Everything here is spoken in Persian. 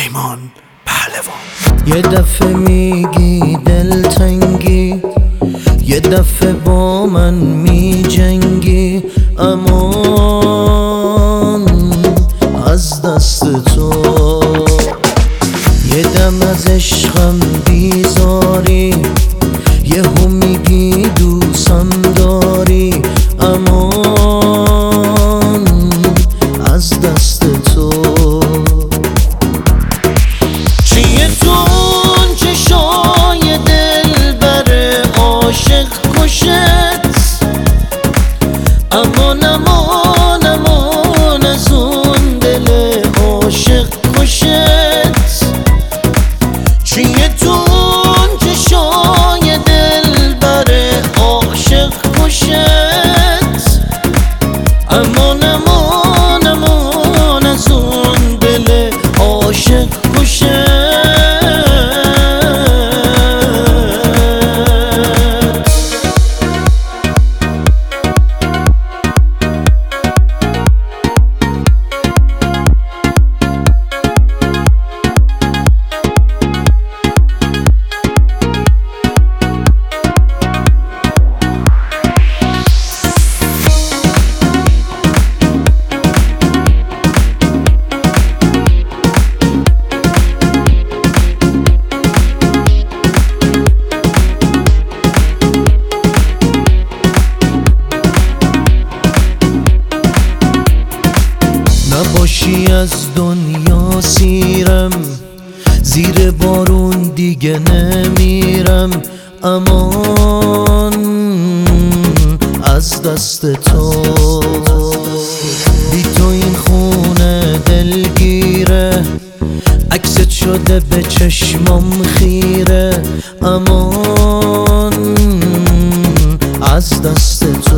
پیمان پهلوان. یه دفعه میگی دلتنگی، یه دفعه با من میجنگی، امان از دست تو. یه دم از عشقم بیزاری، یهو میگی دوستم داری، امان از دست تو. چیه تو اون چشای دلبر عاشق کشت، امان امان امان از اون دل عاشق کشت. چیه تو اون چشای دلبر عاشق کشت، امان امان امان از اون دل عاشق کشت. نباشی از دنیا سیرم، زیر بارون دیگه نمیرم، امان از دست تو. بی تو این خونه دلگیره، عکست شده به چشمام خیره، امان از دست تو.